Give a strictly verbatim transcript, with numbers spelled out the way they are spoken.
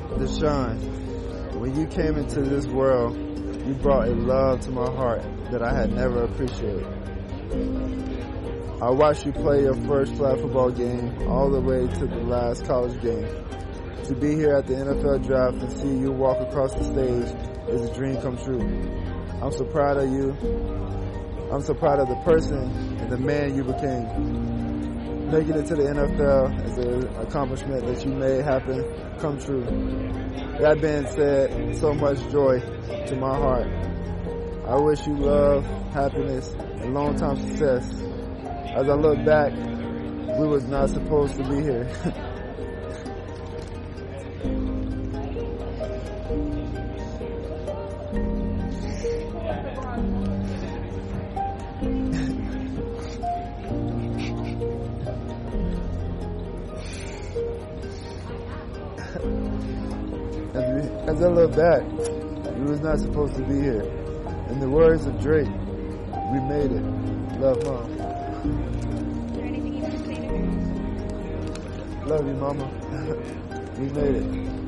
Deshaun, when you came into this world, you brought a love to my heart that I had never appreciated. I watched you play your first flag football game all the way to the last college game. To be here at the N F L draft and see you walk across the stage is a dream come true. I'm so proud of you. I'm so proud of the person and the man you became. Making it to the N F L is an accomplishment that you made happen come true. That being said, so much joy to my heart. I wish you love, happiness, and long-time success. As I look back, we was not supposed to be here. As I look back, we was not supposed to be here. In the words of Drake, we made it. Love, Mom. Is there anything you want to say to her? Love you, Mama. We made it.